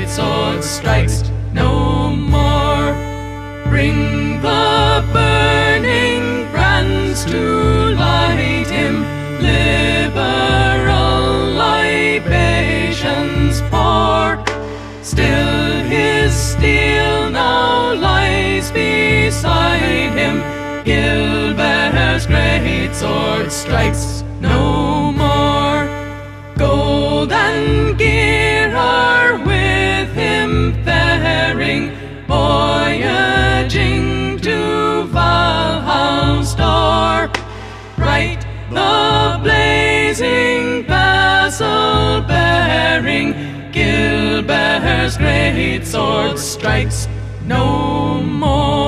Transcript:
great sword strikes no more. Bring the burning brands to light him, liberal libations pour. Still his steel now lies beside him, Gilbert's great sword strikes no more. Gold and gear are with him faring, voyaging to Valhall's door. Bright the blazing vessel bearing, Gilbert's great sword strikes no more.